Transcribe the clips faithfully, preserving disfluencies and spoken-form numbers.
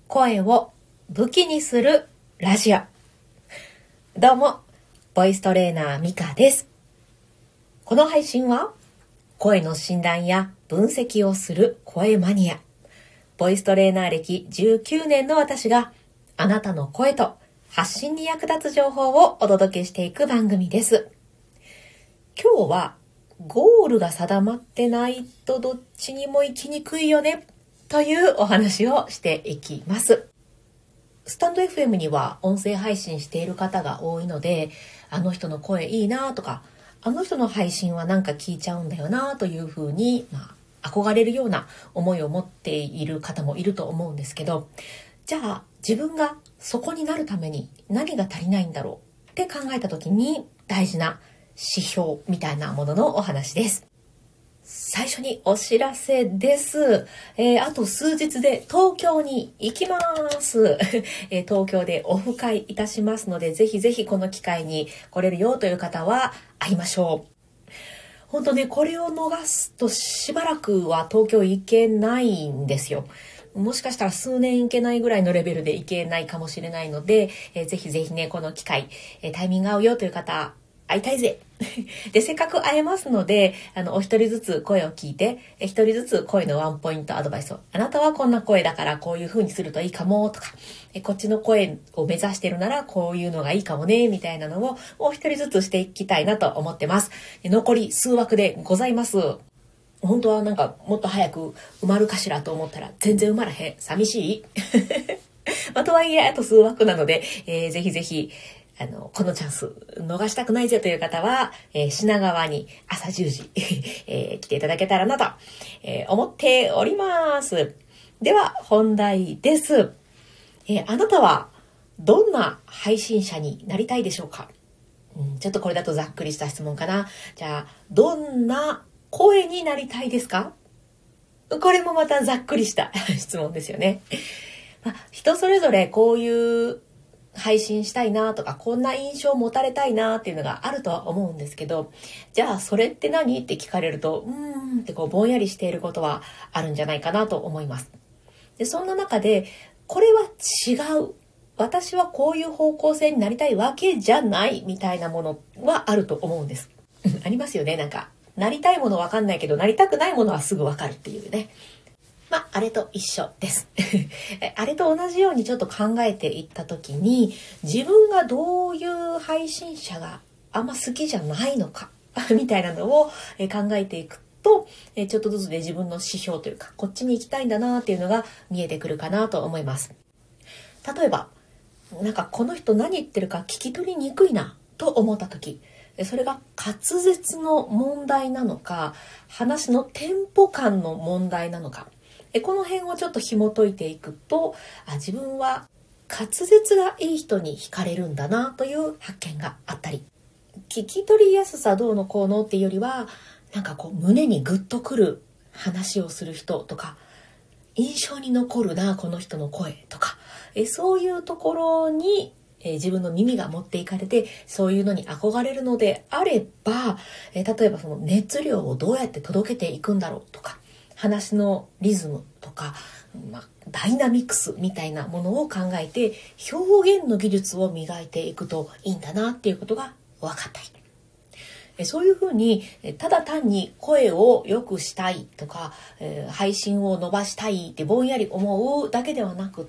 声を武器にするラジオ。どうも、ボイストレーナーミカです。この配信は声の診断や分析をする声マニア、ボイストレーナー歴じゅうきゅうねんの私があなたの声と発信に役立つ情報をお届けしていく番組です。今日はゴールが定まってないとどっちにも行きにくいよねというお話をしていきます。スタンド エフエム には音声配信している方が多いので、あの人の声いいなとか、あの人の配信はなんか聞いちゃうんだよなというふうに、まあ、憧れるような思いを持っている方もいると思うんですけど、じゃあ自分がそこになるために何が足りないんだろうって考えた時に大事な指標みたいなもののお話です。最初にお知らせです。えー、あと数日で東京に行きます、えー。東京でオフ会いたしますので、ぜひぜひこの機会に来れるよという方は会いましょう。本当ね、これを逃すとしばらくは東京行けないんですよ。もしかしたら数年行けないぐらいのレベルで行けないかもしれないので、えー、ぜひぜひね、この機会、えー、タイミング合うよという方、会いたいぜで、せっかく会えますので、あの、お一人ずつ声を聞いて、一人ずつ声のワンポイントアドバイスを、あなたはこんな声だからこういう風にするといいかもとか、えこっちの声を目指してるならこういうのがいいかもね、みたいなのをお一人ずつしていきたいなと思ってます。残り数枠でございます。本当はなんかもっと早く埋まるかしらと思ったら全然埋まらへん。寂しいまあ、とはいえあと数枠なので、えー、ぜひぜひあの、このチャンス逃したくないぜという方は、えー、品川に朝じゅうじ、えー、来ていただけたらなと、えー、思っております。では本題です。えー、あなたはどんな配信者になりたいでしょうか？うん、ちょっとこれだとざっくりした質問かな。じゃあ、どんな声になりたいですか？これもまたざっくりした質問ですよね。まあ、人それぞれこういう配信したいなとか、こんな印象を持たれたいなっていうのがあるとは思うんですけど、じゃあそれって何って聞かれると、うーんってこうぼんやりしていることはあるんじゃないかなと思います。で、そんな中で、これは違う。私はこういう方向性になりたいわけじゃないみたいなものはあると思うんです。ありますよね。なんか、なりたいものわかんないけど、なりたくないものはすぐわかるっていうね。まあ、あれと一緒です。あれと同じようにちょっと考えていったときに、自分がどういう配信者があんま好きじゃないのか、みたいなのを考えていくと、ちょっとずつで自分の指標というか、こっちに行きたいんだなっていうのが見えてくるかなと思います。例えば、なんかこの人何言ってるか聞き取りにくいなと思ったとき、それが滑舌の問題なのか、話のテンポ感の問題なのか、この辺をちょっと紐解いていくと、あ、自分は滑舌がいい人に惹かれるんだなという発見があったり、聞き取りやすさどうのこうのっていうよりは、なんかこう胸にグッとくる話をする人とか、印象に残るなこの人の声とか、えそういうところにえ自分の耳が持っていかれて、そういうのに憧れるのであれば、え例えばその熱量をどうやって届けていくんだろうとか、話のリズムとか、まあ、ダイナミクスみたいなものを考えて表現の技術を磨いていくといいんだなっていうことが分かったり、そういうふうにただ単に声を良くしたいとか、配信を伸ばしたいってぼんやり思うだけではなくって、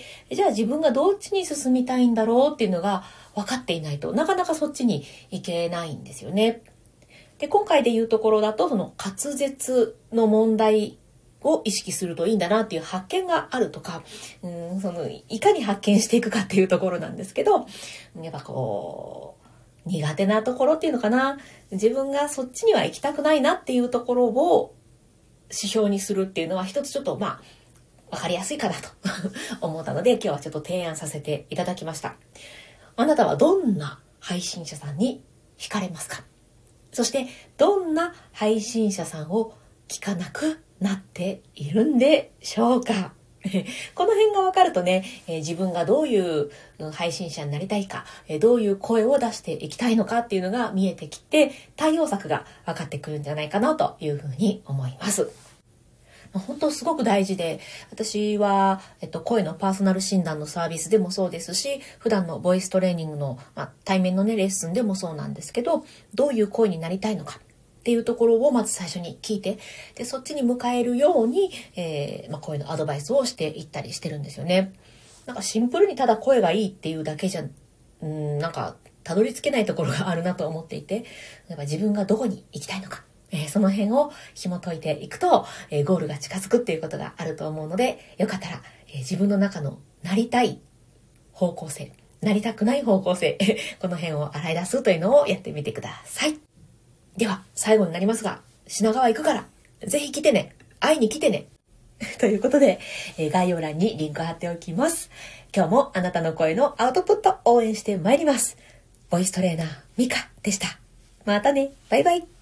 じゃあ自分がどっちに進みたいんだろうっていうのが分かっていないとなかなかそっちに行けないんですよね。で、今回で言うところだと、その滑舌の問題を意識するといいんだなっていう発見があるとか、うん、そのいかに発見していくかっていうところなんですけど、やっぱこう苦手なところっていうのかな、自分がそっちには行きたくないなっていうところを指標にするっていうのは一つちょっとまあ分かりやすいかなと思ったので、今日はちょっと提案させていただきました。あなたはどんな配信者さんに惹かれますか？そしてどんな配信者さんを聞かなくなっているんでしょうか？この辺が分かるとね、えー、自分がどういう配信者になりたいか、えー、どういう声を出していきたいのかっていうのが見えてきて、対応策が分かってくるんじゃないかなというふうに思います。 本当すごく大事で、私は、えっと、声のパーソナル診断のサービスでもそうですし、普段のボイストレーニングの、まあ、対面のねレッスンでもそうなんですけど、どういう声になりたいのかっていうところをまず最初に聞いて、でそっちに迎えるように、えーまあ、声のアドバイスをしていったりしてるんですよね。なんかシンプルにただ声がいいっていうだけじゃ、うん、なんかたどり着けないところがあるなと思っていて、例えば自分がどこに行きたいのか、えー、その辺を紐解いていくと、えー、ゴールが近づくっていうことがあると思うので、よかったら、えー、自分の中のなりたい方向性、なりたくない方向性この辺を洗い出すというのをやってみてください。では最後になりますが、品川行くからぜひ来てね、会いに来てねということで、えー、概要欄にリンク貼っておきます。今日もあなたの声のアウトプット応援してまいります。ボイストレーナーミカでした。またね、バイバイ。